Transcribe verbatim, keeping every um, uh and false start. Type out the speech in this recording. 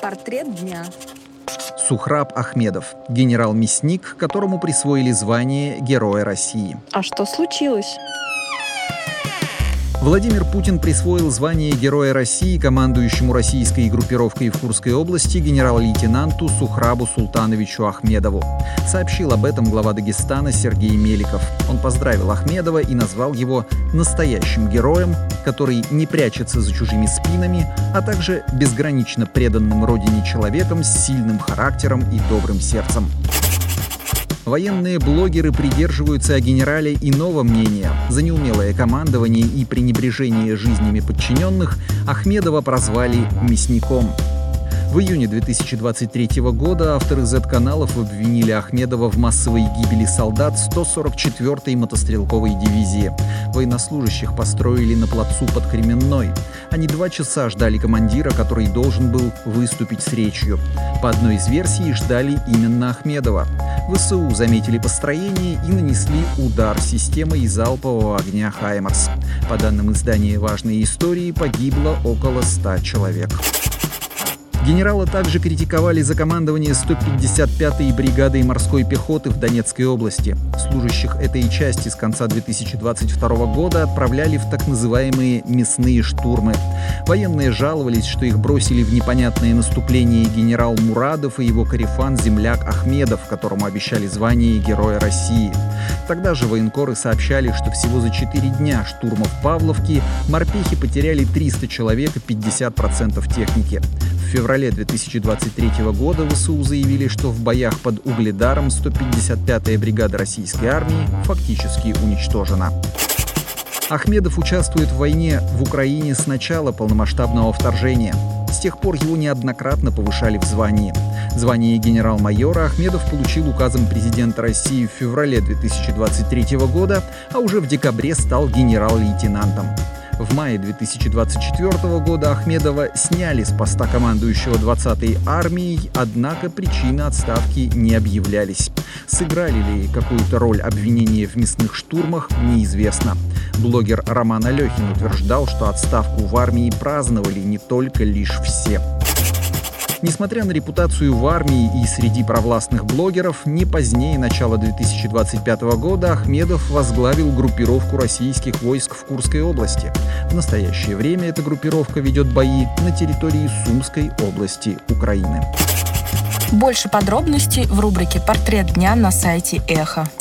Портрет дня. Сухраб Ахмедов, генерал-мясник, которому присвоили звание Героя России. А что случилось? Владимир Путин присвоил звание Героя России командующему российской группировкой в Курской области генерал-лейтенанту Сухрабу Султановичу Ахмедову. Сообщил об этом глава Дагестана Сергей Меликов. Он поздравил Ахмедова и назвал его настоящим героем, который не прячется за чужими спинами, а также безгранично преданным родине человеком с сильным характером и добрым сердцем. Военные блогеры придерживаются о генерале иного мнения. За неумелое командование и пренебрежение жизнями подчиненных Ахмедова прозвали «мясником». В июне две тысячи двадцать третьего года авторы зет-каналов обвинили Ахмедова в массовой гибели солдат сто сорок четвёртой мотострелковой дивизии. Военнослужащих построили на плацу под Кременной. Они два часа ждали командира, который должен был выступить с речью. По одной из версий ждали именно Ахмедова. ВСУ заметили построение и нанесли удар системой залпового огня «Хаймарс». По данным издания «Важные истории», погибло около ста человек. Генерала также критиковали за командование сто пятьдесят пятой бригадой морской пехоты в Донецкой области. Служащих этой части с конца две тысячи двадцать второго года отправляли в так называемые «мясные штурмы». Военные жаловались, что их бросили в непонятное наступление генерал Мурадов и его корефан-земляк Ахмедов, которому обещали звание Героя России. Тогда же военкоры сообщали, что всего за четыре дня штурмов Павловки морпехи потеряли триста человек и пятьдесят процентов техники. В феврале две тысячи двадцать третьего года ВСУ заявили, что в боях под Угледаром сто пятьдесят пятая бригада российской армии фактически уничтожена. Ахмедов участвует в войне в Украине с начала полномасштабного вторжения. С тех пор его неоднократно повышали в звании. Звание генерал-майора Ахмедов получил указом президента России в феврале две тысячи двадцать третьего года, а уже в декабре стал генерал-лейтенантом. В мае две тысячи двадцать четвёртого года Ахмедова сняли с поста командующего двадцатой армией, однако причины отставки не объявлялись. Сыграли ли какую-то роль обвинения в мясных штурмах, неизвестно. Блогер Роман Алехин утверждал, что отставку в армии праздновали не только лишь все. Несмотря на репутацию в армии и среди провластных блогеров, не позднее начала две тысячи двадцать пятого года Ахмедов возглавил группировку российских войск в Курской области. В настоящее время эта группировка ведет бои на территории Сумской области Украины. Больше подробностей в рубрике «Портрет дня» на сайте Эхо.